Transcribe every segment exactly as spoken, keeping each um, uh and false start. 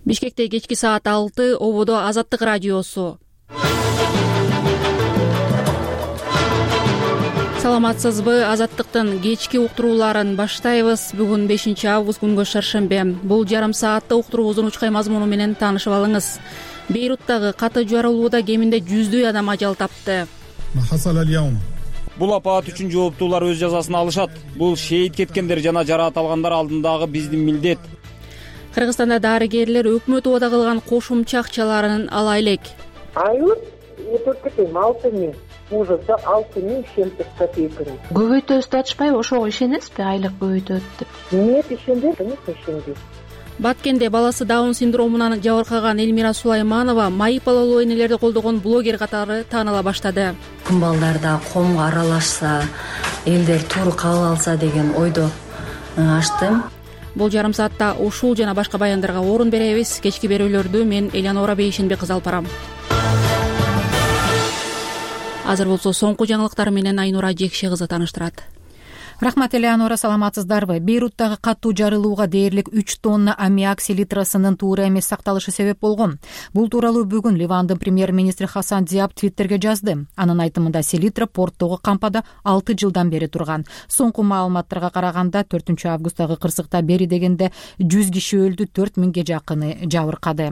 Бишкекте кечки саат алты, ободо Азаттык радиосу. Саламатсызбы? Азаттыктын кечки уктурууларын баштайбыз. Бүгүн бешинчи август күнгө шаршембе. Бул жарым саатта уктуруубуздун учкай мазмуну менен таанышып алыңыз. Бейруттагы катуу жарылууда кеминде жүздөй адам ажал тапты. Бул апаат үчүн жооптуулар өз жазасын алышат. Бул шейит кеткендер жана жараат алгандар алдындагы биздин милдет. Кыргызстанда дарыгерлер өкмөт убада кылган кошумча акчаларын ала элек. Айлык өтөттүк алты миң, мужда алты миң семьдесят копейканы. Көбөйтөбүз атышпайбы, ошого ишенесизби? Айлык көбөйтөт деп. Нет, ишендим, конечно, ишендим. Баткенде баласы Даун синдромунан жабыркаган Элмира Сулайманова майып балалуу энелерди колдогон блогер катары тааныла баштады. Балдар да комго аралашса, элдер туура кабыл алса деген ойдо ачтым. Бул жарым саатта ушул жана башка баяндарга орун беребиз. Кечки берүүлөрдү мен Элянора Бейшенбек кызы алып барам. Азыр болсо соңку жаңылыктар менен Айнура Жекше кызы тааныштырат. Рахмат, Элеонора, саламатсыздарбы? Бейруттагы катуу жарылууга дээрлик үч тонна аммиак селитрасынын туура эмес сакталышы себеп болгон. Бул тууралуу бүгүн Ливандын премьер-министри Хасан Диаб Твиттерге жазды. Анын айтымында селитра порттогу кампада алты жылдан бери турган. Соңку маалыматтарга караганда төртүнчү августтагы кырсыкта бери дегенде жүз киши өлдү, төрт миңге жакыны жабыркады.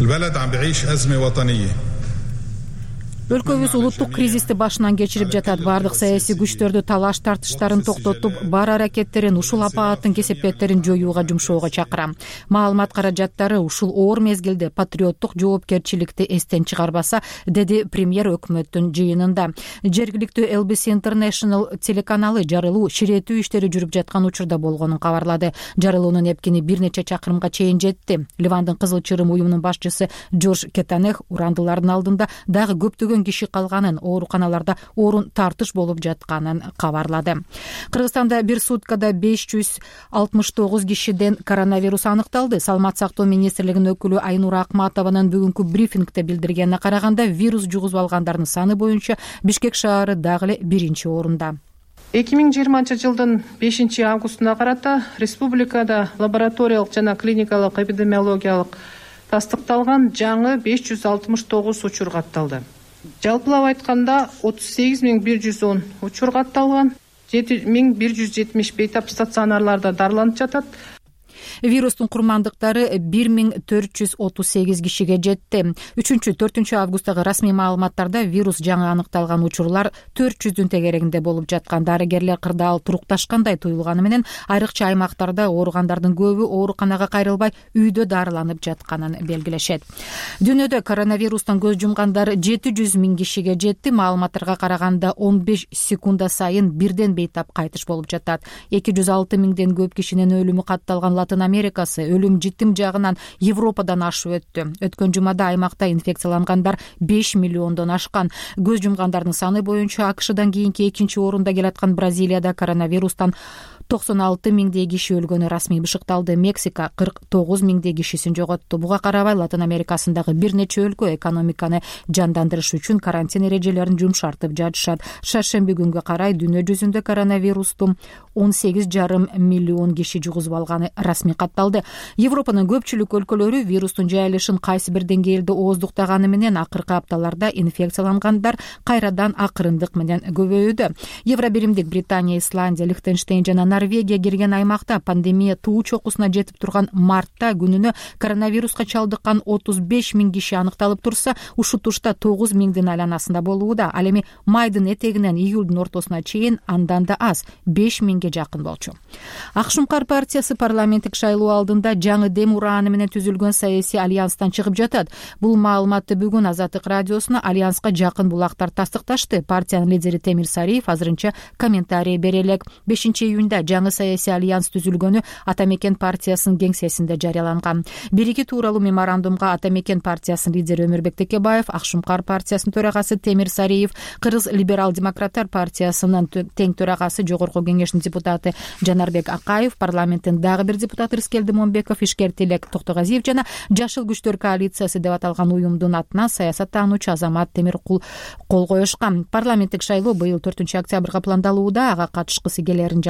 Өлкөбүз улуттук кризисти башынан кечирип жатат. Бардык саясий күчтөрдү талаш тартыштарын токтотуп, бар аракеттерин ушул апааттын кесепеттерин жоюуга жумшоого чакырам. Маалымат каражаттары ушул оор мезгилде патриоттук жоопкерчиликти эстен чыгарбаса, деди премьер өкмөттүн жыйынында. Жергиликтүү Эл Би Си International телеканалы жарылуу ширетүү иштери жүрүп жаткан учурда болгонун кабарлады. Жарылуунун эпкини бир нече чакырымга чейин жетти. Ливандын Кызыл Чырым уюмунун башчысы Джордж Кетанех урандылардын алдында дагы көптөгөн киши калганын, ооруканаларда орун тартыш болуп жатканын кабарлады. Кыргызстанда бир суткада беш жүз алтымыш тогуз кишиден коронавирус аныкталды. Саламат сактоо министрлигинин өкүлү Айнура Акматованын бүгүнкү брифингде билдиргенине караганда, вирус жугузуп алгандардын саны боюнча Бишкек шаары дагы эле биринчи орунда. эки миң жыйырманчы жылдын бешинчи августуна карата республикада лабораториялык жана клиникалык эпидемиологиялык тастыкталган жаңы беш жүз алтымыш тогуз учур катталды. Жалпылап айтканда отуз сегиз миң бир жүз он учур катталган, жети миң бир жүз жетимиш бейтап стационарларда дарыланып жатат. Вирустун курмандыктары бир миң төрт жүз отуз сегиз кишиге жетти. үчүнчү төртүнчү августтагы расмий маалыматтарда вирус жаңы аныкталган учурлар төрт жүздүн тегерегинде болуп жаткан. Дарыгерлер кырдаал турукташкандай туюлганы менен айрыкча аймактарда ооругандардын көбү ооруканага кайрылбай үйдө дарыланып жатканын белгилешет. Дүйнөдө коронавирустан көз жумгандар жети жүз миң кишиге жетти. Маалыматтарга караганда он беш секунда сайын бирден бейтап кайтыш болуп жатат. эки жүз алты миңден көп кишинин өлүмү катталган Латын Америкасы өлүм житим жагынан Европадан ашып өттү. Өткөн жумада аймакта инфекциялангандар беш миллиондон ашкан. Көз жумгандардын саны боюнча АКШдан кийинки экинчи орунда келаткан Бразилияда коронавирустан токсон алты миңдей киши өлгөнү расмий бышыкталды. Мексика кырк тогуз миңдей кишисин жоготту. Буга карабай Латын Америкасындагы бир нече өлкө экономиканы жандандырыш үчүн карантин эрежелерин жумшартып жатышат. Шаршемби күнгө карай дүйнө жүзүндө коронавирусту он сегиз жарым миллион киши жугузуп алганы расмий катталды. Европанын көпчүлүк өлкөлөрү вирустун жайылышын кайсы бир деңгээлде ооздуктаганы менен акыркы апталарда инфекциялангандар кайрадан акырындык менен көбөйүүдө. Евробиримдик Британия, Исландия, Лихтенштейн жана Норвегия кирген аймакта пандемия туу чокусуна жетип турган мартта күнүнө коронавируска чалдыккан отуз беш миң киши аныкталып турса, ушутушта тогуз миңдин айланасында болууда. Ал эми майдын этегинен июлдун ортосуна чейин андан да аз беш миңге жакын болчу. Акшумкар партиясы парламенттик шайлоо алдында жаңы дем урааны менен түзүлгөн саясий альянстан чыгып жатат. Бул маалыматты бүгүн Азаттык радиосуна альянска жакын булактар тастыкташты. Партиянын лидери Темир Сариев азырынча комментарий бере элек. бешинчи июнда жаңы саясий альянс түзүлгөнү Атамекен партиясынын кеңсесинде жарыяланган. Бирики тууралуу меморандумга Атамекен партиясынын лидери Өмүрбек Текебаев, Акшумкар партиясынын төрагасы Темир Сариев, Кыргыз либерал-демократтар партиясынын тең төрагасы Жогорку кеңештин депутаты Жанарбек Акаев, парламенттин дагы бир депутаты Рыскелди Момбеков, ишкер тилек Токтогазиев жана Жашыл күчтөр коалициясы деп аталган уюмдун атынан саясаттануучу Азамат Темиркул кол коюшкан. Парламенттик шайлоо быйыл төртүнчү октябрга пландалууда. Ага катышкысы келерин жалпысынан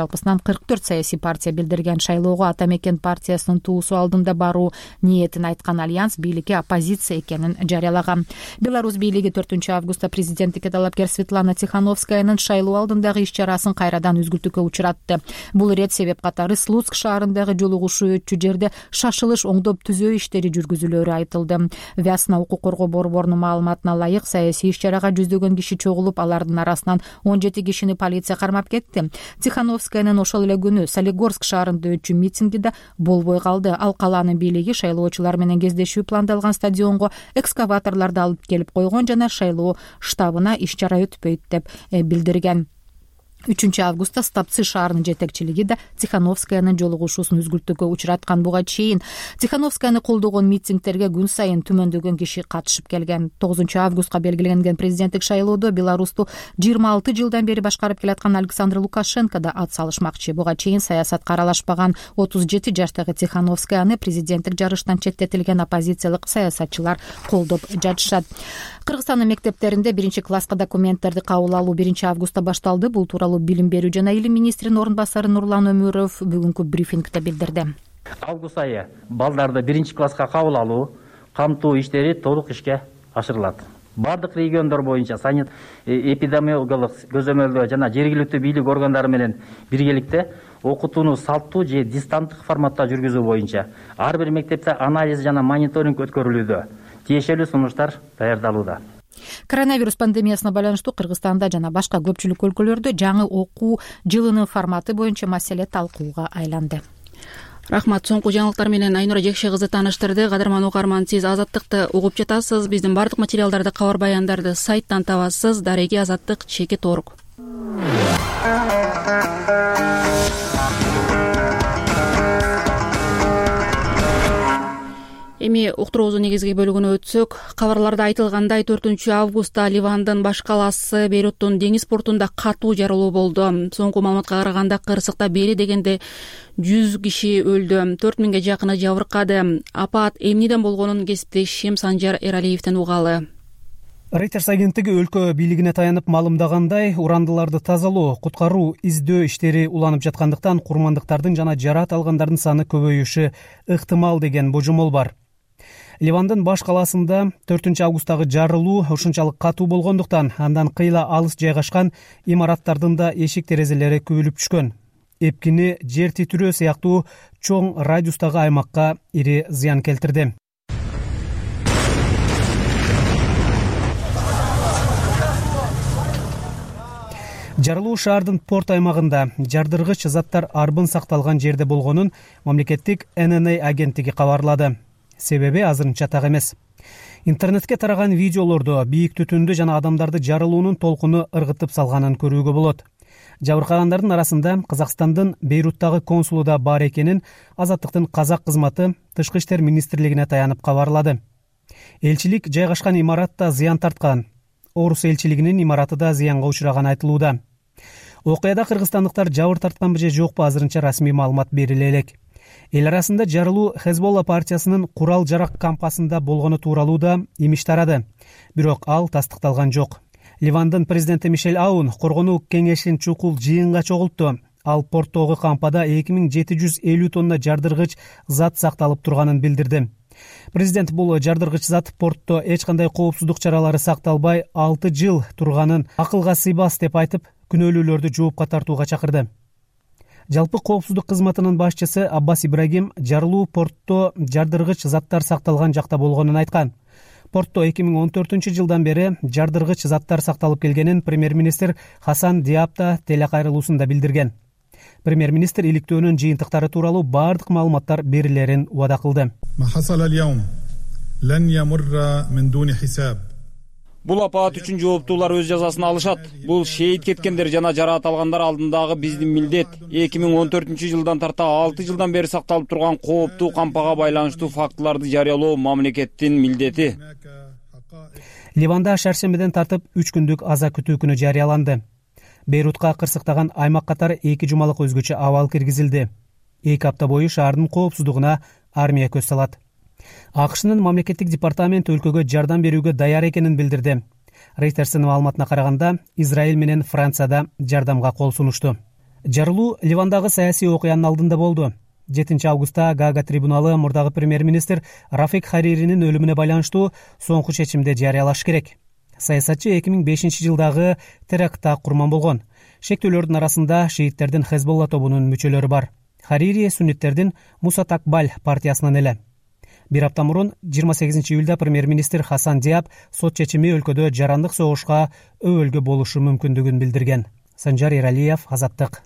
кырк төрт саясий партия билдирген. Шайлоого Ата мекен партиясынын туусу алдында баруу ниетин айткан альянс бийликке оппозиция экенин жарыялаган. Беларусь бийлиги төртүнчү августта президенттикке талапкер Светлана Тихановскаянын шайлоо алдындагы иш-чарасын кайрадан үзгүлтүүгө учуратты. Бул ирет себеп катары Слуцк шаарындагы жолугушуу өтчү жерде шашылыш оңдоп түзөө иштери жүргүзүлөрү айтылды. Вясна укук коргоо борборунун маалыматына ылайык саясий иш-чарага жүздөгөн киши чогулуп, алардын арасынан он жети кишини полиция кармап кетти. Тихановскаянын ошол эле күнү Солигорск шаарында өтчү митинги да болбой калды. Ал калаанын бийлиги шайлоочулар менен кездешүү пландалган стадионго экскаваторлорду алып келип койгон жана шайлоо штабына иш-чара өтпөйт деп билдирген. үчүнчү августта Стапцы шаарынын жетекчилиги да Тихановскаянын жолугушуусун үзгүлтүүгө учураткан. Буга чейин Тихановскаяны колдогон митингтерге күн сайын түмөндөгөн киши катышып келген. тогузунчу августка белгиленген президенттик шайлоодо Беларусту жыйырма алты жылдан бери башкарып келаткан Александр Лукашенко да ат салышмакчы. Буга чейин саясатка аралашпаган отуз жети жаштагы Тихановскаяны президенттик жарыштан четтетилген оппозициялык саясатчылар колдоп жатышат. Кыргызстандын мектептеринде биринчи класска документтерди кабыл алуу биринчи августта башталды. Бул тууралуу билим берүү жана илим министринин орун басары Нурлан Өмүров бүгүнкү брифингде билдирди. Август айы балдарды биринчи класска кабыл алуу, камтуу иштери толук ишке ашырылат. Бардык региондор боюнча санит эпидемиологиялык көзөмөлдөө жана жергиликтүү бийлик органдары менен биргеликте окутууну салттуу же дистанттык форматта жүргүзүү боюнча ар бир мектепте анализ жана мониторинг өткөрүлүүдө. Тиешелүү сунуштар даярдалууда. Коронавирус пандемиясына байланыштуу Кыргызстанда жана башка көпчүлүк өлкөлөрдө жаңы окуу жылынын форматы боюнча маселе талкууга айланды. Рахмат. Соңку жаңылыктар менен Айнура Жекше кызы тааныштырды. Кадырман угарман, сиз Азаттыкты угуп жатасыз. Биздин бардык материалдарды, кабар баяндарды сайттан табасыз. Дареги Азаттык чекит орг. Эми уктуруубуздун негизги бөлүгүнө өтсөк, кабарларда айтылгандай төртүнчү августта Ливандын баш калаасы Бейруттун деңиз портунда катуу жарылуу болду. Соңку маалыматка караганда кырсыкта бери дегенде жүз киши өлдү, төрт миңге жакыны жабыркады. Апат эмнеден болгонун кесиптешим Санжар Эралиевден угалы. Reuters агенттиги өлкө бийлигине таянып маалымдагандай, урандыларды тазалоо, куткаруу, издөө иштери уланып жаткандыктан курмандыктардын жана жараат алгандардын саны көбөйүшү ыктымал деген божомол бар. Ливандын баш калаасында төртүнчү августтагы жарылуу ушунчалык катуу болгондуктан андан кыйла алыс жайгашкан имараттардын да эшик терезелери күбүлүп түшкөн. Эпкини, жер титирөө сыяктуу чоң радиустагы аймакка ири зыян келтирди. Жарылуу шаардын порт аймагында жардыргыч заттар арбын сакталган жерде болгонун мамлекеттик Эн Эн А агенттиги кабарлады. Себеби азырынча так эмес. Интернетке тараган видеолордо бийик түтүндү жана адамдарды жарылуунун толкуну ыргытып салганын көрүүгө болот. Жабыркагандардын арасында Казакстандын Бейруттагы консулу да бар экенин Азаттыктын казак кызматы Тышкы иштер министрлигине таянып кабарлады. Элчилик жайгашкан имаратта зыян тарткан. Орус элчилигинин имараты да зыянга учураганы айтылууда. Окуяда кыргызстандыктар жабыр тартканбы же жокпу азырынча расмий маалымат бериле элек. Эл арасында жарылуу Хезболла партиясынын курал жарак кампасында болгону тууралуу да имиш тарады. Бирок ал тастыкталган жок. Ливандын президенти Мишель Аун коргонуу кеңешин чукул жыйынга чогултту. Ал порттогу кампада эки миң жети жүз элүү тонна жардыргыч зат сакталып турганын билдирди. Президент бул жардыргыч зат портто эч кандай коопсуздук чаралары сакталбай алты жыл турганын акылга сыйбас деп айтып, күнөөлүүлөрдү жоопко тартууга чакырды. Жалпы коопсуздук кызматынын башчысы Аббас Ибрагим жарылуу портто жардыргыч заттар сакталган жакта болгонун айткан. Портто эки миң он төртүнчү жылдан бери жардыргыч заттар сакталып келгенин премьер-министр Хасан Диаб да телекайрылуусунда билдирген. Премьер-министр иликтөөнүн жыйынтыктары тууралуу бардык маалыматтар берилерин убада кылды. Бул апаат үчүн жооптуулар өз жазасын алышат. Бул шейит кеткендер жана жараат алгандар алдындагы биздин милдет. эки миң он төртүнчү жылдан тарта алты жылдан бери сакталып турган кооптуу кампага байланыштуу фактыларды жарыялоо мамлекеттин милдети. Ливанда шаршембиден тартып үч күндүк аза күтүү күнү жарыяланды. Бейрутка кырсыктаган аймак катары эки жумалык өзгөчө абал киргизилди. эки апта бою шаардын коопсуздугуна армия көз салат. АКШнын мамлекеттик департаменти өлкөгө жардам берүүгө даяр экенин билдирди. Рейтерстин маалыматына караганда, Израиль менен Франция да жардамга кол сунушту. Жарылуу Ливандагы саясий окуянын алдында болду. жетинчи августта Гаага трибуналы мурдагы премьер-министр Рафик Хариринин өлүмүнө байланыштуу соңку чечимди жарыялаш керек. Саясатчы эки миң бешинчи жылдагы терактта курман болгон. Шектүүлөрдүн арасында шииттердин Хезболла тобунун мүчөлөрү бар. Харири сунниттердин Муса Такбаль партиясынан эле. Бир апта мурун жыйырма сегизинчи июлда премьер-министр Хасан Диаб сот чечими өлкөдө жарандык согушка өбөлгө болушу мүмкүндүгүн билдирген. Санжар Эралиев, Азаттык.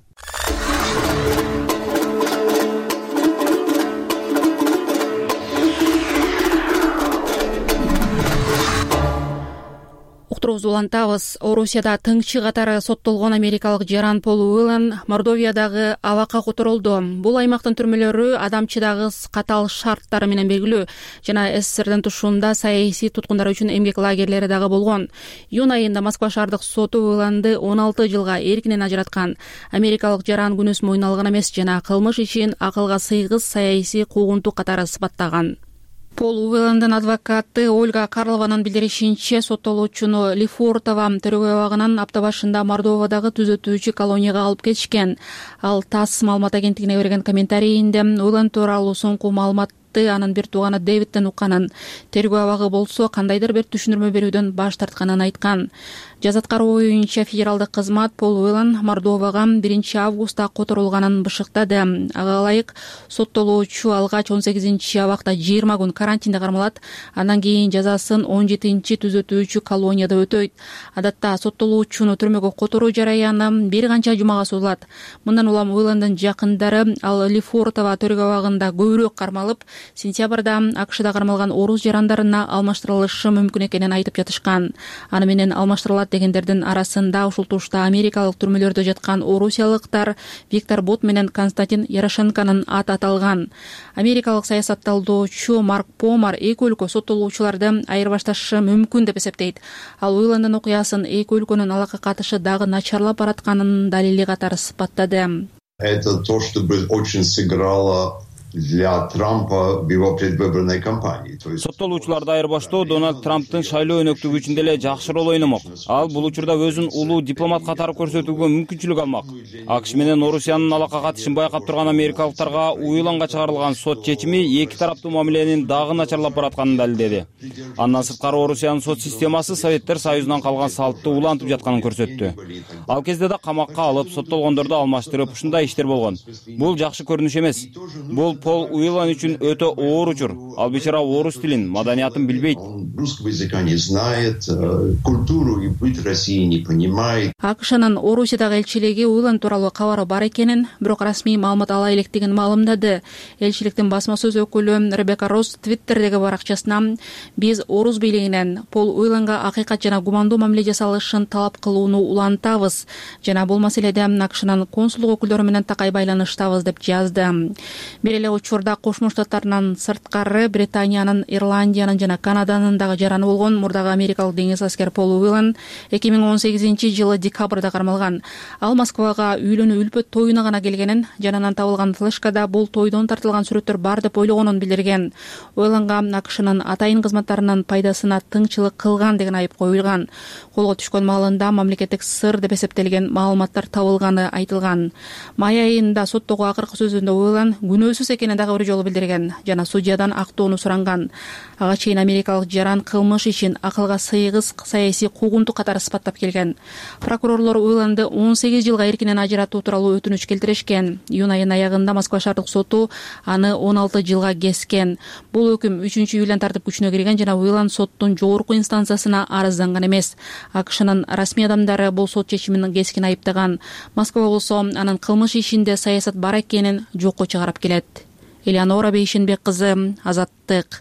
Уктуруубузду улантабыз. Орусияда тыңчы катары соттолгон америкалык жаран Пол Уиллан Мордовиядагы абакка которулду. Бул аймактын түрмөлөрү адамчыдагы катаал шарттары менен белгилүү жана СССРдин тушуунда саясий туткундар үчүн эмгек лагерлери дагы болгон. Июнь айында Москва шаардык соту Уилланды он алты жылга эркинен ажыраткан. Америкалык жаран күнөөсүн мойнуна алган эмес жана кылмыш ишин акылга сыйгыз саясий куугунтук катары сыпаттаган. Пол Уилландын адвокаты Ольга Карлованын билдиришинче, соттолуучуну Лефортова төрөгөй абагынан апта башында Мордовадагы түзөтүүчү колонияга алып кетишкен. Ал ТАСС маалымат агенттигине берген комментарийинде Уилланд тууралуу соңку маалыматты анын бир тууганы Дэвидтен укканын, тергөө абагы болсо кандайдыр бир түшүндүрмө берүүдөн баш тартканын айткан. Жазаткаруу боюнча федералдык кызмат Пол Уиллан Мордовага биринчи августта которулганын бышыктады. Ага ылайык соттолуучу алгач он сегизинчи абакта жыйырма күн карантинде кармалат, андан кийин жазасын он жетинчи түзөтүүчү колонияда өтөйт. Адатта соттолуучуну түрмөгө которуу жараяны бир канча жумага созулат. Мындан улам Уилландын жакындары ал Лефортова төрөгөй абагында көбүрөөк кармалып, сентябрда АКШда кармалган орус жарандарына алмаштырылышы мүмкүн экенин айтып жатышкан. Аны менен алмаштырылат дегендердин арасында ушул тушта америкалык түрмөлөрдө жаткан орусиялыктар Виктор Бот менен Константин Ярошенконун аты аталган. Америкалык саясатталдоочу Марк Помар эки өлкө соттолуучуларды айырбашташы мүмкүн деп эсептейт. Ал Уилландын окуясын эки өлкөнүн алака катышы дагы начарлап баратканын далили катары сыпаттады. Это то, что бы очень сыграло для Трампа в его предвыборной кампании. Соттолуучуларды айырбаштоо Дональд Трамптын шайлоо өнөктүгү үчүн деле жакшы роль ойномок. Ал бул учурда өзүн улуу дипломат катары көрсөтүүгө мүмкүнчүлүк алмак. АКШ менен Орусиянын алака катышын байкап турган америкалыктарга Уилланга чыгарылган сот чечими эки тараптуу мамиленин дагы начарлап баратканын далилдеди. Андан сырткары Орусиянын сот системасы Советтер Союзунан калган салтты улантып жатканын көрсөттү. Ал кезде да камакка алып, соттолгондорду алмаштырып, ушундай иштер болгон. Бул жакшы көрүнүш эмес. Бул Пол Уиллан үчүн өтө оор учур. Ал бечара орус тилин, маданиятын билбейт. Русского языка не знает, культуру и быт России не понимает. АКШнын Орусиядагы элчилиги Уиллан тууралуу кабары бар экенин, бирок расмий маалымат ала электигин маалымдады. Элчиликтин басма сөз өкүлү Ребекка Росс Твиттердеги баракчасына биз орус бийлигинен Пол Уилланга акыйкат жана гумандуу мамиле жасалышын талап кылууну улантабыз жана бул маселеде АКШнын консулдук өкүлдөрү менен такай байланыштабыз деп жазды. Бир эле учурда Кошмо Штаттарынан сырткары Британиянын, Ирландиянын жана Канаданын дагы жараны болгон мурдагы америкалык деңиз аскер Пол Уиллан эки миң он сегизинчи жылы декабрда кармалган. Ал Москвага үйлөнүү үлпөт тоюна гана келгенин, жанынан табылган флешкада бул тойдон тартылган сүрөттөр бар деп ойлогонун билдирген. Уилланга АКШнын атайын кызматтарынын пайдасына тыңчылык кылган деген айып коюлган. Колго түшкөн маалында мамлекеттик сыр деп эсептелген маалыматтар табылганы айтылган. Май айында соттогу акыркы сөзүндө Уиллан күнөөсүз экенин дагы бир жолу билдирген жана судьядан актоону суранган. Ага чейин америкалык жаран кылмыш ишин акылга сыйгыз саясий куугунтук катары сыпаттап келген. Прокурорлор Уилланды он сегиз жылга эркинен ажыратуу тууралуу өтүнүч келтиришкен. Июнь айынын аягында Москва шаардык соту аны он алты жылга кескен. Бул өкүм үчүнчү июлдан тартып күчүнө кирген жана Уиллан соттун жогорку инстанциясына арызданган эмес. АКШнын расмий адамдары бул сот чечимин кескин айыптаган. Москва болсо анын кылмыш ишинде саясат бар экенин жокко чыгарып келет. Элеонора Бейшенбек кызы, Азаттык.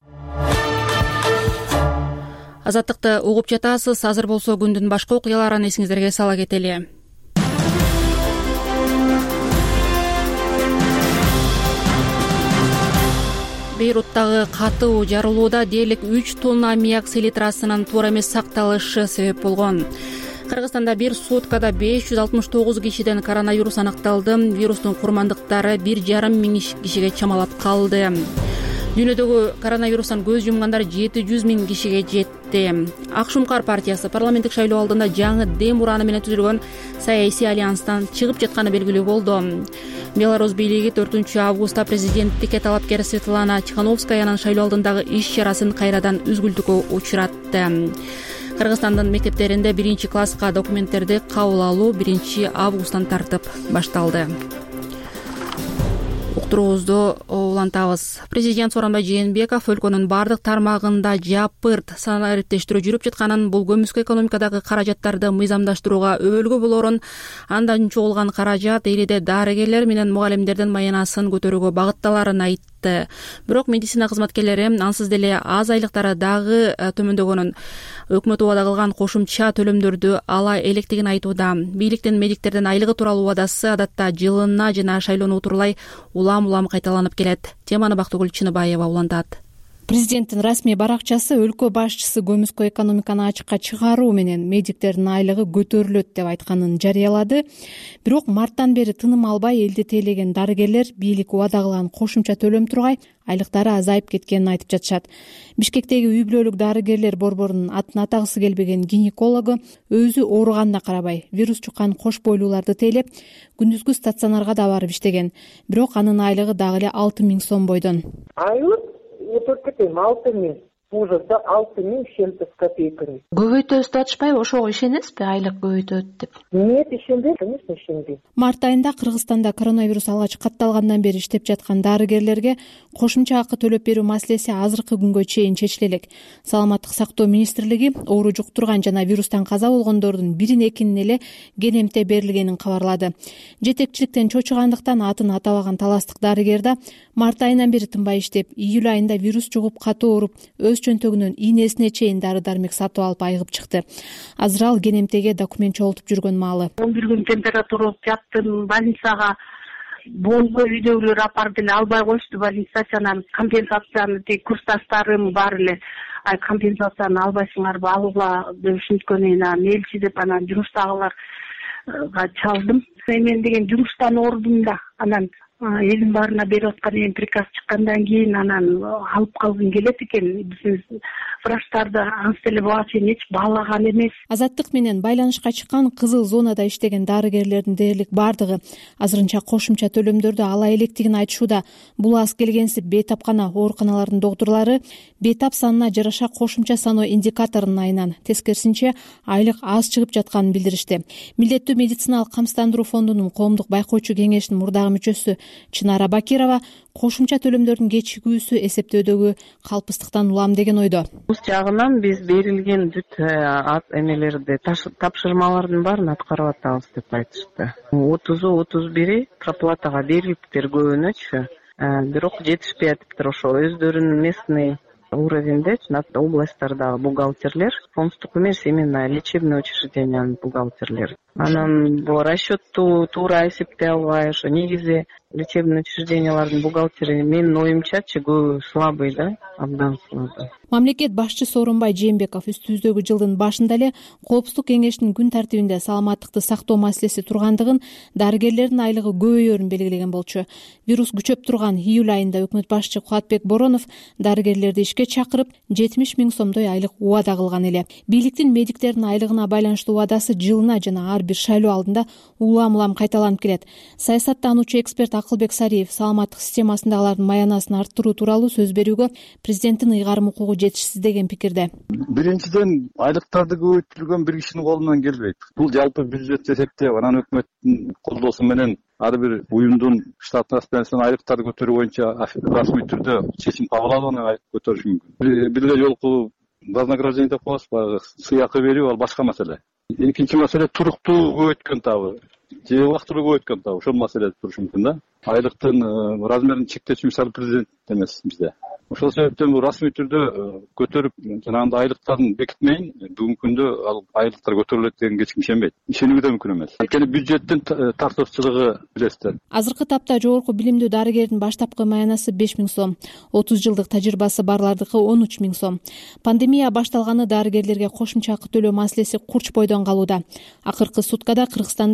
Азаттыкты угуп жатасыз. Азыр болсо күндүн башка окуяларын эсиңиздерге сала кетели. Бейруттагы катуу жарылууда дээрлик үч тонна аммиак селитрасынын туура эмес сакталышы себеп болгон. Кыргызстанда бир суткада беш жүз алтымыш тогуз кишиден коронавирус аныкталды. Вирустун курмандыктары бир жарым миң кишиге чамалап калды. Дүйнөдөгү коронавирустан көз жумгандар жети жүз миң кишиге жетти. Ак Шумкар партиясы парламенттик шайлоо алдында жаңы дем ураны менен түзүлгөн саясий альянстан чыгып жатканы белгилүү болду. Беларусь бийлиги төртүнчү августта президенттикке талапкер Светлана Тихановскаянын шайлоо алдындагы иш чарасын кайрадан үзгүлтүүгө учуратты. Кыргызстандын мектептеринде биринчи класска документтерди кабыл алуу биринчи августтан тартып башталды. Уктуруубузду улантабыз. Президент Сооронбай Жээнбеков өлкөнүн бардык тармагында жапырт санариптештирүү жүрүп жатканын, бул көмүскө экономикадагы каражаттарды мыйзамдаштырууга өбөлгө болорун, андан чогулган каражат элиде дарыгерлер менен мугалимдердин маянасын көтөрүүгө багытталарын айтты. Бирок медицина кызматкерлери ансыз деле аз айлыктары дагы төмөндөгөнүн, өкмөт убада кылган кошумча төлөмдөрдү ала электигин айтууда. Бийликтин медиктердин айлыгы тууралуу убадасы адатта жылына жана шайлоону утурлай улам улам кайталанып келет. Теманы Бактыгүл Чыныбаева улантат. Президенттин расмий баракчасы өлкө башчысы көмүскө экономиканы ачыкка чыгаруу менен медиктердин айлыгы көтөрүлөт деп айтканын жарыялады. Бирок марттан бери тыным албай элди тейлеген дарыгерлер бийлик убада кылган кошумча төлөм тургай айлыктары азайып кеткенин айтып жатышат. Бишкектеги үй бүлөлүк дарыгерлер борборунун атын атагысы келбеген гинекологу өзү ооруганына карабай вирус жуккан кош бойлууларды тейлеп күндүзгү стационарга да барып иштеген. Бирок анын айлыгы дагы эле алты миң сом бойдон. Айлык не только тем алты миң, ужаса алты миң с чем-то с копейками. Көбөйтөбүз деп атышпайбы, ошого ишенесизби, айлык көбөйтөт деп? Нет, ишенбейм, конечно, ишенбейм. Март айында Кыргызстанда коронавирус алгач катталгандан бери иштеп жаткан дарыгерлерге кошумча акы төлөп берүү маселеси азыркы күнгө чейин чечиле элек. Саламаттык сактоо министрлиги оору жуктурган жана вирустан каза болгондордун бирин экинин эле кенемте берилгенин кабарлады. Жетекчиликтен чочугандыктан атын атабаган таластык дарыгер да март айынан бери тынбай иштеп, июль айында вирус жугуп катуу ооруп, өз чөнтөгүнөн ийнесине чейин дары-дармек сатып алып айыгып чыкты. Азыр ал кенемтеге документ чогултуп жүргөн маалы. он бир күн температура болуп жаттым, больницага болбой үйдөгүлөр апарып эле албай коюшту больницага, анан компенсацияны тиги курсташтарым бар эле, ай компенсацияны албайсыңарбы, алууга düşünүшкөн анан элчи деп анан жумуштагыларга чалдым. Мен деген жумуштан оорудум да, анан элин баарына берип аткан эми приказ чыккандан кийин анан алып калгым келет экен. Биз врачтарды анс деле буга чейин эч баалаган эмес. Азаттык менен байланышка чыккан кызыл зонада иштеген дарыгерлердин дээрлик бардыгы азырынча кошумча төлөмдөрдү ала электигин айтышууда. Бул аз келгенсип бейтапкана ооруканалардын доктурлары бейтап санына жараша кошумча саноо индикаторунун айынан, тескерисинче айлык аз чыгып жатканын билдиришти. Милдеттүү медициналык камсыздандыруу фондунун коомдук байкоочу кеңешинин мурдагы мүчөсү Чынара Бакирова кошумча төлөмдөрдүн кечигүүсү эсептөөдөгү калпыстыктан улам деген ойдо. Бул жагынан биз берилген бүт эмелерди, тапшырмалардын баарын аткарып атабыз деп айтышты. отузу отуз бири проплатага берилиптир көбүнөчү. Бирок жетишпей атыптыр. Ошо өздөрүнүн местный уровеньде, областтардагы бухгалтерлер, фондстук эмес, именно лечебный учреждениянын бухгалтерлери. Анан бул расчетту туура эсептей албай, ошо негизи лечебный учреждениялардын бухгалтери менин оюмчачы көбү слабый да, абдан слабый. Мамлекет башчысы Сооронбай Жээнбеков үстүбүздөгү жылдын башында эле Коопсуздук кеңешинин күн тартибинде саламаттыкты сактоо маселеси тургандыгын, дарыгерлердин айлыгы көбөйөрүн белгилеген болчу. Вирус күчөп турган июль айында өкмөт башчы Кубатбек Боронов дарыгерлерди ишке чакырып, жетимиш миң сомдой айлык убада кылган эле. Бийликтин медиктердин айлыгына байланыштуу убадасы жылына жана ар бир шайлоо алдында улам-улам кайталанып келет. Саясаттануучу эксперт Акылбек Сариев саламаттык системасындагылардын маянасын арттыруу тууралуу сөз берүүгө президенттин ыйгарым укугу жетишсиз деген пикирде. Биринчиден, айлыктарды көбөйтүлгөн бир кишинин колунан келбейт. Бул жалпы бюджет эсептеп, анан өкмөттүн колдоосу менен ар бир уюмдун штат расписаниясын айлыктарды көтөрүү боюнча расмий түрдө чечим кабыл алып анан айлык көтөрүш мүмкүн. Бир эле жолку вознаграждение деп коебуз, баягы сыйакы берүү ал башка маселе. Экинчи маселе туруктуу көбөйткөн табы. Же убактылуу көбөйткөн табы. Ошол маселе турушу мүмкүн да. Айлыктын размерин чектечү мисалы президент эмес бизде. Ошол себептен бул расмий түрдө көтөрүп, жанагындай айлыктарын бекитмейин, бүгүнкү күндө ал айлыктар көтөрүлөт деген эч ким ишенбейт. Ишенүү да мүмкүн эмес. Анткени бюджеттин тартыпчылыгы билесиздер. Азыркы тапта жогорку билимдүү дарыгердин баштапкы маянасы беш миң сом, отуз жылдык тажрыйбасы барлардыкы он үч миң сом. Пандемия башталганы дарыгерлерге кошумча акы төлөө маселеси курч бойдон калууда. Акыркы суткада Кыргызстанда беш жүз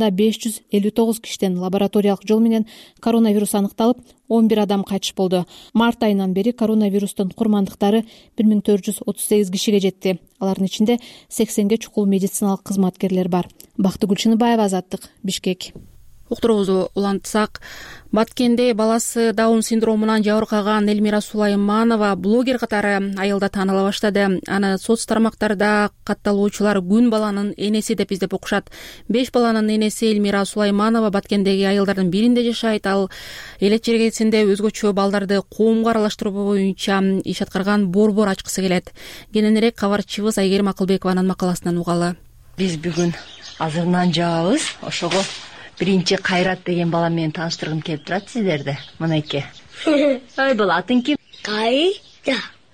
жүз элүү тогуз кишиден лабораториялык жол менен коронавирус аныкталып, он бир адам кайтыш болду. Март айынан бери коронавирустун курмандыктары бир миң төрт жүз отуз сегиз кишиге жетти. Алардын ичинде сексенге чукул медициналык кызматкерлер бар. Бактыгүл Чыныбаева, Азаттык, Бишкек. Уктуруубузду улантсак, Баткенде баласы Даун синдромунан жабыркаган Элмира Сулайманова блогер катары айылда тааныла баштады. Аны соц тармактарда катталуучулар күн баланын энеси деп издеп окушат. Беш баланын энеси Элмира Сулайманова Баткендеги айылдардын биринде жашайт. Ал элет жергесинде өзгөчө балдарды коомго аралаштыруу боюнча иш аткарган борбор ачкысы келет. Кененирээк кабарчыбыз Айгерим Акылбекованын макаласынан угалы. Биз бүгүн азырынан жаабыз. Ошого биринчи Кайрат деген бала менен тааныштыргым келип турат сиздерди. Мынайке. Ой, бул атың ким? Кайда.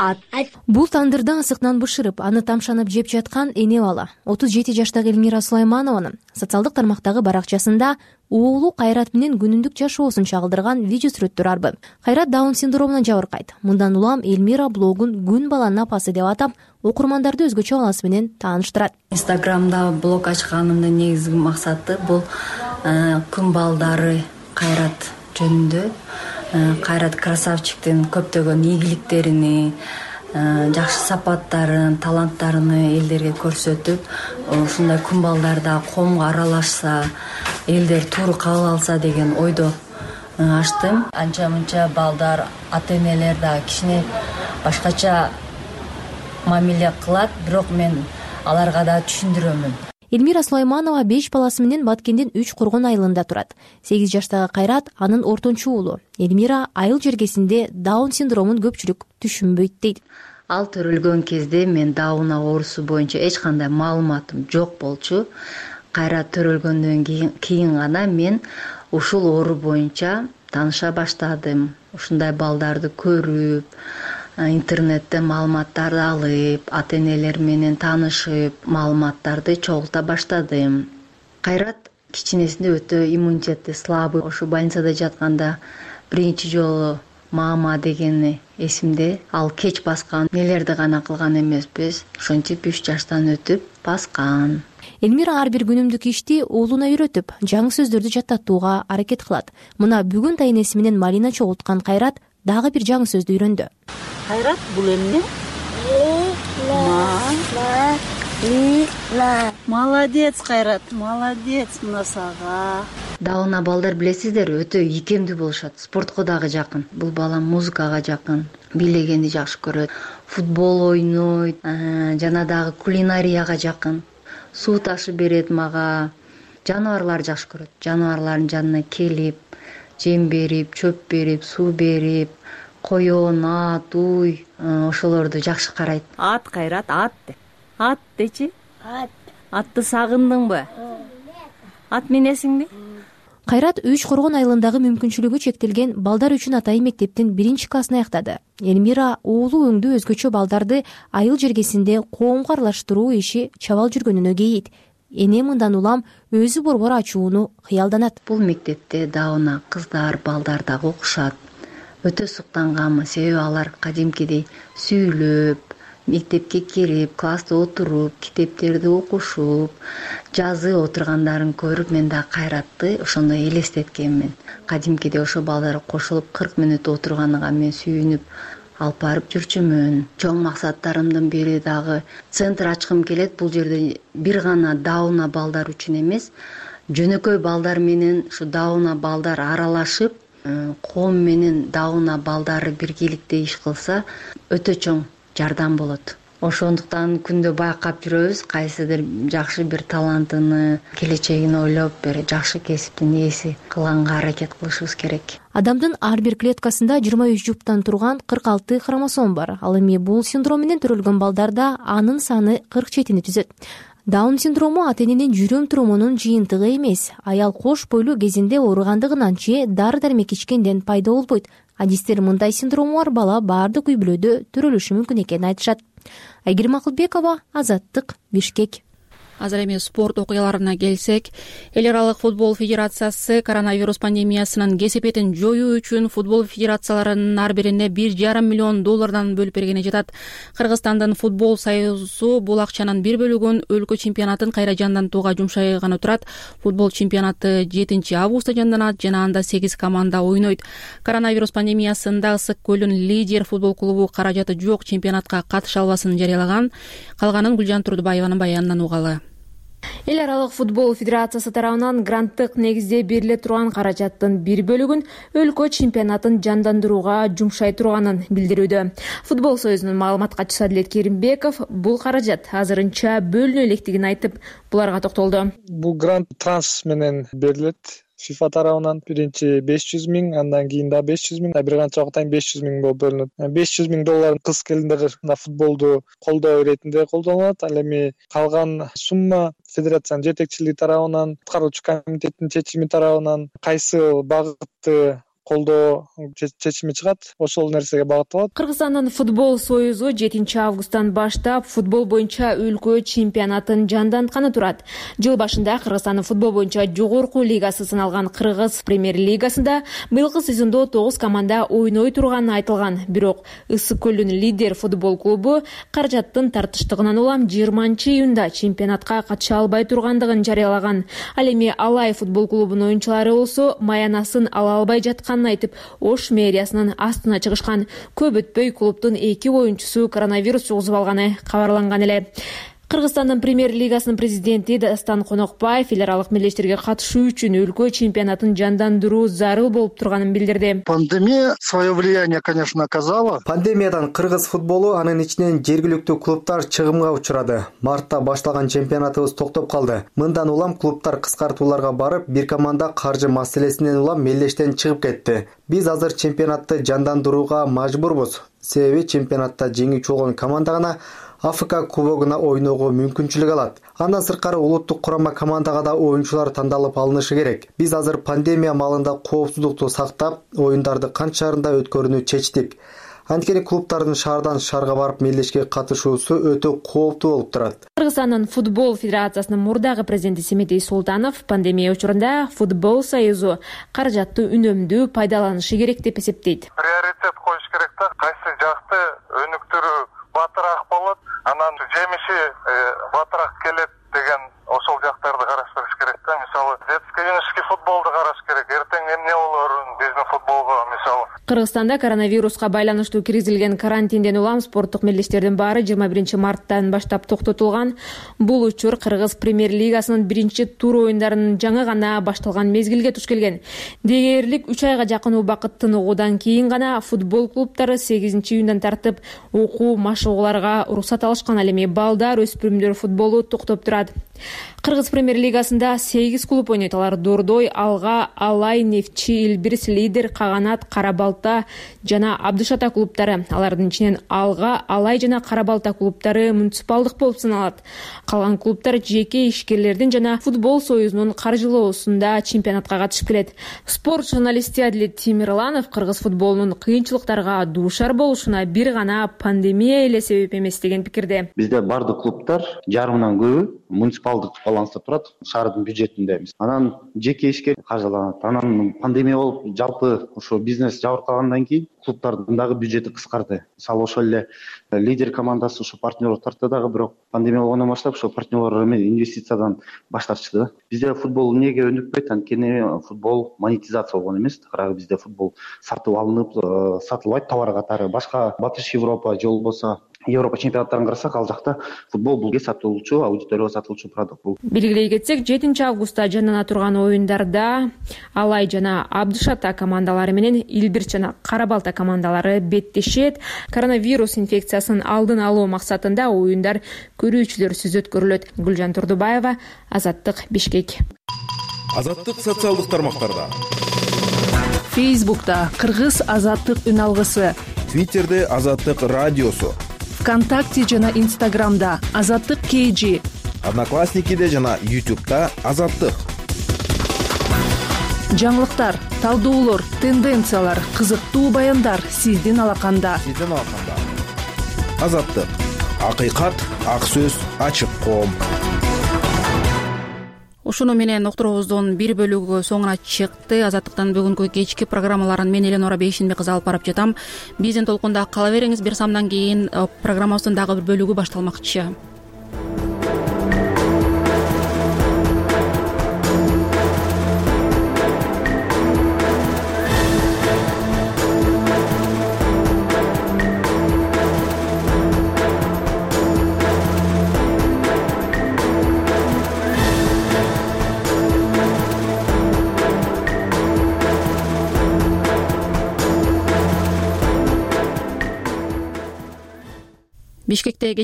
Бул тандырда асыктан бышырып, аны тамшанып жеп жаткан эне бала. отуз жети жаштагы Элмира Сулайманованын социалдык тармактагы баракчасында уулу Кайрат менен күнүмдүк жашоосун чагылдырган видео сүрөттөр арбы. Кайрат Даун синдромунан жабыркайт. Мындан улам Элмира блогун күн баланын апасы деп атап, окурмандарды өзгөчө баласы менен тааныштырат. Инстаграмда блог ачканымдын негизги максаты бул күн балдары Кайрат жөнүндө, Кайрат красавчиктин көптөгөн ийгиликтерини, жакшы сапаттарын, таланттарын элдерге көрсөтүп, ушундай күн балдарда коомго аралашса, элдер туура кабыл алса деген ойдо ачтым. Анча-мынча балдар, ата-энелер да кичине башкача мамиле кылат, бирок мен аларга да түшүндүрөмүн. Элмира Сулайманова беш баласы менен Баткендин үч Коргон айылында турат. сегиз жаштагы Кайрат анын ортончу уулу. Элмира айыл жергесинде Даун синдромун көпчүлүк түшүнбөйт дейт. Ал төрөлгөн кезде мен Даун оорусу боюнча эч кандай маалыматым жок болчу. Кайрат төрөлгөндөн кийин гана мен ушул оору боюнча тааныша баштадым. Ушундай балдарды көрүп, интернеттен маалыматтарды алып, ата-энелер менен таанышып, маалыматтарды чогулта баштадым. Кайрат кичинесинде өтө иммунитети слабый. Ошо больницада жатканда биринчи жолу мама дегени эсимде. Ал кеч баскан, нелерди гана кылган эмеспиз. Ошентип үч жаштан өтүп баскан. Элмира ар бир күнүмдүк ишти уулуна үйрөтүп, жаңы сөздөрдү жаттатууга аракет кылат. Мына бүгүн да энеси менен Марина чогулткан Кайрат дагы бир жаңы сөздү үйрөндү. Кайрат, бул эмне? Молодец, Кайрат, молодец, мына сага. Дауна балдар билесиздер, өтө ийкемдүү болушат. Спортко дагы жакын. Бул бала музыкага жакын, бийлегенди жакшы көрөт, футбол ойнойт, жана дагы кулинарияга жакын. Суу ташып берет мага. Жаныбарлар жакшы көрөт. Жаныбарлардын жанына келип, жем берип, чөп берип, суу берип, коён, ат, уй, ошолорду жакшы карайт. Ат, Кайрат, ат де. Ат дечи? Ат. Атты сагындыңбы? Ат менесиңби? Кайрат үч Коргон айылындагы мүмкүнчүлүгү чектелген балдар үчүн атайын мектептин биринчи классын аяктады. Элмира уулу өңдүү өзгөчө балдарды айыл жергесинде коомго аралаштыруу иши чабал жүргөнүнө кейийт. Эне мындан улам өзү борбор ачууну кыялданат. Бул мектепте дауна кыздар, балдар дагы окушат. Өтө суктангам, себеби алар кадимкидей сүйлөп, мектепке кирип, класста отуруп, китептерди окушуп, жазып отургандарын көрүп мен да Кайратты ошондой элестеткенмин. Кадимкидей ошо балдар кошулуп кырк мүнөт отурганына мен сүйүнүп алып барып жүрчүмүн. Чоң максаттарымдын бири дагы центр ачкым келет. Бул жерде бир гана дауна балдар үчүн эмес, жөнөкөй балдар менен ушу дауна балдар аралашып, коом менен дауна балдары биргеликте иш кылса, өтө чоң жардам болот. Ошондуктан күндө байкап жүрөбүз, кайсыдыр жакшы бир талантыны, келечегин ойлоп, бир жакшы кесиптин ээси кылганга аракет кылышыбыз керек. Адамдын ар бир клеткасында жыйырма үч жуптан турган кырк алты хромосом бар. Ал эми бул синдром менен төрөлгөн балдарда анын саны кырк жетини түзөт. Даун синдрому ата-эненин жүрөм-турумунун жыйынтыгы эмес, аял кош бойлуу кезинде ооругандыгынан же дары-дармек ичкенден пайда болбойт. Адистер мындай синдрому бар бала баардык үй бүлөдө төрөлүшү мүмкүн экенин айтышат. Айгерим Акылбекова, Азаттык, Бишкек. Азыр эми спорт окуяларына келсек, эл аралык футбол федерациясы коронавирус пандемиясынын кесепетин жоюу үчүн футбол федерацияларынын ар бирине бир жарым миллион доллардан бөлүп бергени жатат. Кыргызстандын футбол союзу бул акчанын бир бөлүгүн өлкө чемпионатын кайра жандантууга жумшайганы турат. Футбол чемпионаты жетинчи августта жанданат жана анда сегиз команда ойнойт. Коронавирус пандемиясында Ысык көлүн лидер футбол клубу каражаты жок чемпионатка катыша албасын жарыялаган. Калганын Гүлжан Турдубаеванын баянынан угалы. Эл аралык футбол федерациясы тарабынан гранттык негизде бериле турган каражаттын бир бөлүгүн өлкө чемпионатын жандандырууга жумшай турганын билдирүүдө. Футбол союзунун маалымат катчысы Адилет Керимбеков бул каражат азырынча бөлүнө электигин айтып, буларга токтолду. Бул грант транш менен берилет. FIFA тарабынан биринчи беш жүз миң, андан кийин да беш жүз миң, бир канча убакыттан беш жүз миң болуп бөлүнөт. беш жүз миң долларын кыз келиндер футболду колдоо иретинде колдонулат. Ал эми калган сумма федерациянын жетекчилиги тарабынан, аткаруучу комитеттин чечими тарабынан кайсы багытты колдоо чечими чыгат, ошол нерсеге багытталат. Кыргызстандын футбол союзу жетинчи августтан баштап футбол боюнча өлкө чемпионатын жандантканы турат. Жыл башында Кыргызстандын футбол боюнча жогорку лигасы сыналган Кыргыз премьер-лигасында быйылкы сезондо тогуз команда ойной турганы айтылган. Бирок Ысык көлүн лидер футбол клубу каражаттын тартыштыгынан улам жыйырманчы июнда чемпионатка катыша албай тургандыгын жарыялаган. Ал эми Алай футбол клубунун оюнчулары болсо маянасын ала албай жаткан айтып, Ош мэриясынын астына чыгышкан. Көп өтпөй клубтун эки оюнчусу коронавирус жугузуп алганы кабарланган эле. Кыргызстандын премьер-лигасынын президенти Дастан Конокбаев эл аралык мелдештерге катышуу үчүн өлкө чемпионатын жандандыруу зарыл болуп турганын билдирди. Пандемия свое влияние, конечно, оказала. Пандемиядан кыргыз футболу, анын ичинен жергиликтүү клубтар чыгымга учурады. Мартта башталган чемпионатыбыз токтоп калды. Мындан улам клубтар кыскартууларга барып, бир команда каржы маселесинен улам мелдештен чыгып кетти. Биз азыр чемпионатты жандандырууга мажбурбуз. Себеби чемпионатта жеңүүчү болгон команда гана Африка кубогуна ойноого мүмкүнчүлүк алат. Андан сырткары улуттук курама командага да оюнчулар тандалып алынышы керек. Биз азыр пандемия маалында коопсуздукту сактап, оюндарды кант шаарында өткөрүүнү чечтик. Анткени клубтардын шаардан шаарга барып мелдешке катышуусу өтө кооптуу болуп турат. Кыргызстандын футбол федерациясынын мурдагы президенти Семетей Султанов пандемия учурунда футбол союзу каражатты үнөмдүү пайдаланышы керек деп эсептейт. Приоритет коюш керек да, кайсы жакты өнүктүрүү батыраак болот, анан жемиши батыраак келет деген ошол жактарды караштырыш керек да. Мисалы, детский юношеский футболду караш керек. Эртең эмне болорун биздин футболго мисалы. Кыргызстанда коронавируска байланыштуу киргизилген карантинден улам спорттук мелдештердин баары жыйырма биринчи марттан баштап токтотулган. Бул учур Кыргыз премьер-лигасынын биринчи тур оюндарынын жаңы гана башталган мезгилге туш келген. Дегерлик үч айга жакын убакыт тыныгуудан кийин гана футбол клубтары сегизинчи июндан тартып окуу машыгууларга уруксат алышкан. Ал эми балдар, өспүрүмдөр футболу токтоп турат. Кыргыз премьер-лигасында сегиз клуб ойнойт. Алар Дордой, Алга, Алай, Нефчи, Илбирс, Лидер, Каганат, Карабалта жана Абдышата клубтары. Алардын ичинен Алга, Алай жана Карабалта клубтары муниципалдык болуп саналат. Калган клубтар жеке ишкерлердин жана футбол союзунун каржылоосунда чемпионатка катышып келет. Спорт журналисти Адилет Тимирланов Кыргыз футболунун кыйынчылыктарга дуушар болушуна бир гана пандемия эле себеп эмес деген пикирде. Бизде бардык клубтар жарымынан көбү муниципалдык баланста турат, шаардын бюджетинде. Анан жеке ишке каржыланат. Анан пандемия болуп жалпы ошо бизнес жабыркагандан кийин клубтардын дагы бюджети кыскарды. Мисалы ошол эле лидер командасы ошо партнер тартты дагы, бирок пандемия болгондон баштап ошо партнерлор менен инвестициядан баш тартышты да. Бизде футбол эмнеге өнүкпөйт? Анткени футбол монетизация болгон эмес. Кыраагы бизде футбол сатып алынып, сатылбайт товар катары. Башка Батыш Европа же болбосо Европа чемпионаттарын карасак, ал жакта футбол бул сатылуучу, аудиторияга сатылуучу продукт бул. Белгилей кетсек, жетинчи августта жандана турган оюндарда Алай жана Абдышата командалары менен Илбирс жана Карабалта командалары беттешет. Коронавирус инфекциясын алдын алуу максатында оюндар көрүүчүлөрсүз өткөрүлөт. Гүлжан Турдубаева, Азаттык, Бишкек. Азаттык социалдык тармактарда. Фейсбукта Кыргыз Азаттык үн алгысы, Твиттерде Азаттык радиосу, ВКонтакте жана Инстаграмда Азаттык кей джи, Одноклассникиде жана Ютубта Азаттык. Жаңылыктар, талдоолор, тенденциялар, кызыктуу баяндар сиздин алаканда. Сиздин алаканда. Азаттык. Акыйкат, ак сөз, ачык коом. ушуну менен уктуруубуздун бир бөлүгү соңуна чыкты. Азаттыктын бүгүнкү кечки программаларын мен Эленора Бейшенбек кызы алып барып жатам. Биздин толкунда кала бериңиз. Бир самдан кийин программабыздын дагы бир бөлүгү башталмакчы. Бишкекте